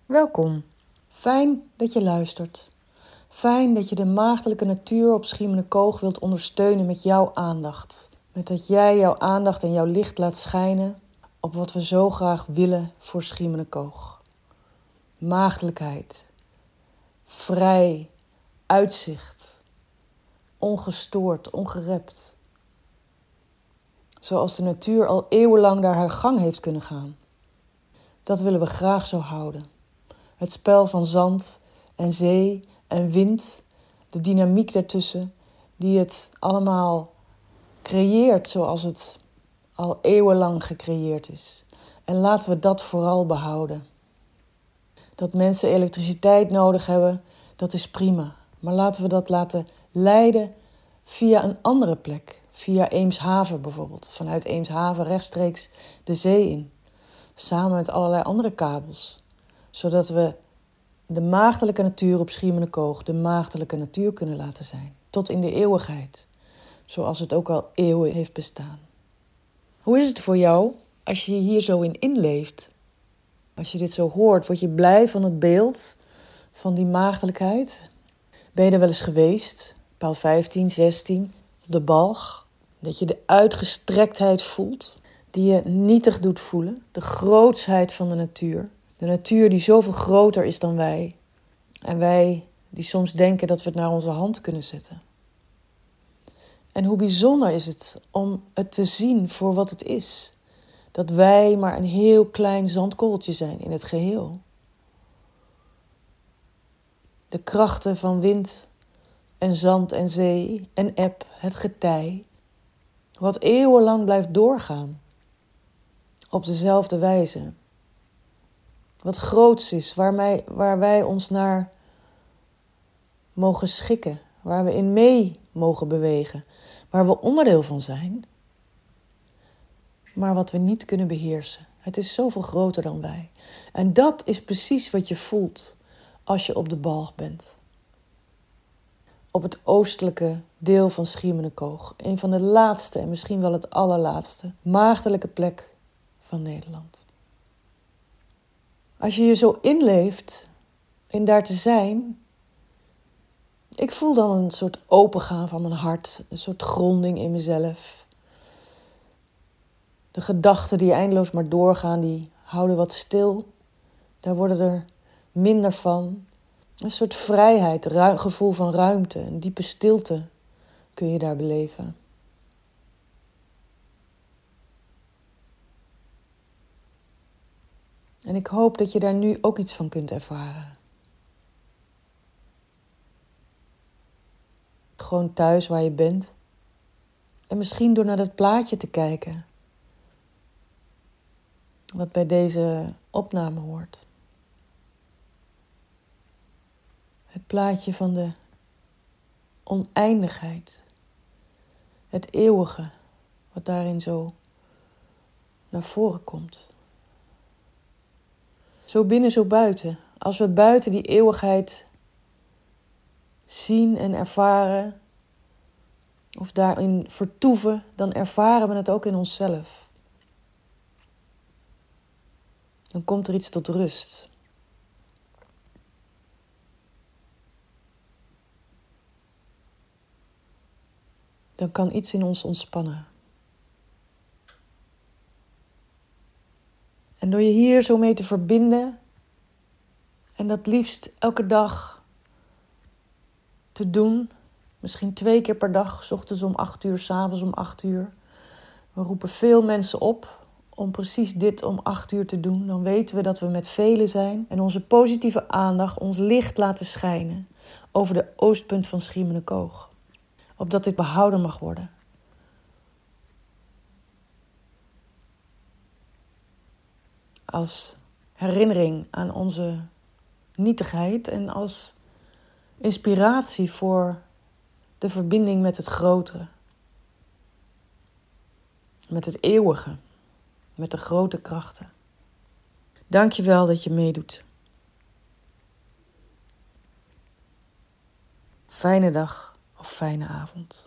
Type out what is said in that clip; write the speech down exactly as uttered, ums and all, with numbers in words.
Welkom. Fijn dat je luistert. Fijn dat je de maagdelijke natuur op Schiermonnikoog wilt ondersteunen met jouw aandacht. Met dat jij jouw aandacht en jouw licht laat schijnen op wat we zo graag willen voor Schiermonnikoog. Maagdelijkheid, vrij, uitzicht, ongestoord, ongerept. Zoals de natuur al eeuwenlang daar haar gang heeft kunnen gaan. Dat willen we graag zo houden. Het spel van zand en zee en wind, de dynamiek daartussen, die het allemaal creëert zoals het al eeuwenlang gecreëerd is. En laten we dat vooral behouden. Dat mensen elektriciteit nodig hebben, dat is prima. Maar laten we dat laten leiden via een andere plek. Via Eemshaven bijvoorbeeld. Vanuit Eemshaven rechtstreeks de zee in. Samen met allerlei andere kabels. Zodat we de maagdelijke natuur op Schiermonnikoog de maagdelijke natuur kunnen laten zijn. Tot in de eeuwigheid. Zoals het ook al eeuwen heeft bestaan. Hoe is het voor jou als je hier zo in inleeft? Als je dit zo hoort, word je blij van het beeld van die maagdelijkheid? Ben je er wel eens geweest? Paal vijftien, zestien, de balg. Dat je de uitgestrektheid voelt, die je nietig doet voelen. De grootsheid van de natuur. De natuur die zoveel groter is dan wij. En wij die soms denken dat we het naar onze hand kunnen zetten. En hoe bijzonder is het om het te zien voor wat het is. Dat wij maar een heel klein zandkorreltje zijn in het geheel. De krachten van wind en zand en zee en eb, het getij. Wat eeuwenlang blijft doorgaan. Op dezelfde wijze. Wat groots is, waar wij, waar wij ons naar mogen schikken. Waar we in mee mogen bewegen. Waar we onderdeel van zijn. Maar wat we niet kunnen beheersen. Het is zoveel groter dan wij. En dat is precies wat je voelt als je op de balg bent. Op het oostelijke deel van Schiermonnikoog. Een van de laatste en misschien wel het allerlaatste maagdelijke plek van Nederland. Als je je zo inleeft in daar te zijn. Ik voel dan een soort opengaan van mijn hart. Een soort gronding in mezelf. De gedachten die eindeloos maar doorgaan, die houden wat stil. Daar worden er minder van. Een soort vrijheid, ru- gevoel van ruimte, een diepe stilte kun je daar beleven. En ik hoop dat je daar nu ook iets van kunt ervaren. Gewoon thuis waar je bent. En misschien door naar dat plaatje te kijken. Wat bij deze opname hoort. Het plaatje van de oneindigheid. Het eeuwige, wat daarin zo naar voren komt. Zo binnen, zo buiten. Als we buiten die eeuwigheid zien en ervaren, of daarin vertoeven, dan ervaren we het ook in onszelf. Dan komt er iets tot rust. Dan kan iets in ons ontspannen. En door je hier zo mee te verbinden, en dat liefst elke dag te doen, misschien twee keer per dag, 's ochtends om acht uur, 's avonds om acht uur. We roepen veel mensen op om precies dit om acht uur te doen. Dan weten we dat we met velen zijn en onze positieve aandacht, ons licht laten schijnen over de oostpunt van Schiermonnikoog. Opdat dit behouden mag worden. Als herinnering aan onze nietigheid en als inspiratie voor de verbinding met het grotere. Met het eeuwige. Met de grote krachten. Dank je wel dat je meedoet. Fijne dag of fijne avond.